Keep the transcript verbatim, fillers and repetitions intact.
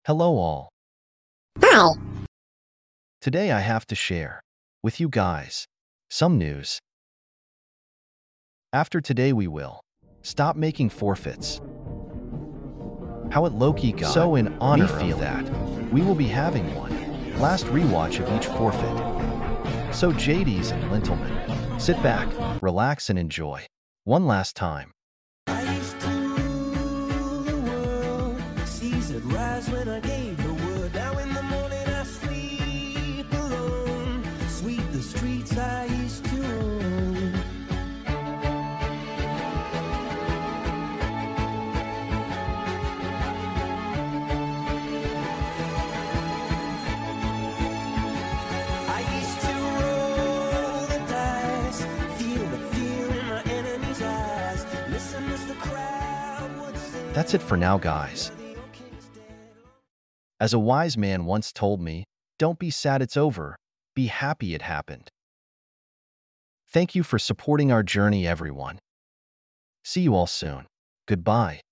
Hello all. Hi. Today I have to share with you guys some news. After today we will stop making forfeits. How it Loki got. So in honor of that, we will be having one last rewatch of each forfeit. So J Ds and Lintelman, sit back, relax and enjoy one last time. I used to rule the world. Seas would rise when I gave the word. Now in the morning I sleep alone. Sweep the streets I used to own. I used to roll the dice, feel the fear in my enemy's eyes. Listen as the crowd would say. That's it for now, guys. As a wise man once told me, don't be sad it's over, be happy it happened. Thank you for supporting our journey, everyone. See you all soon. Goodbye.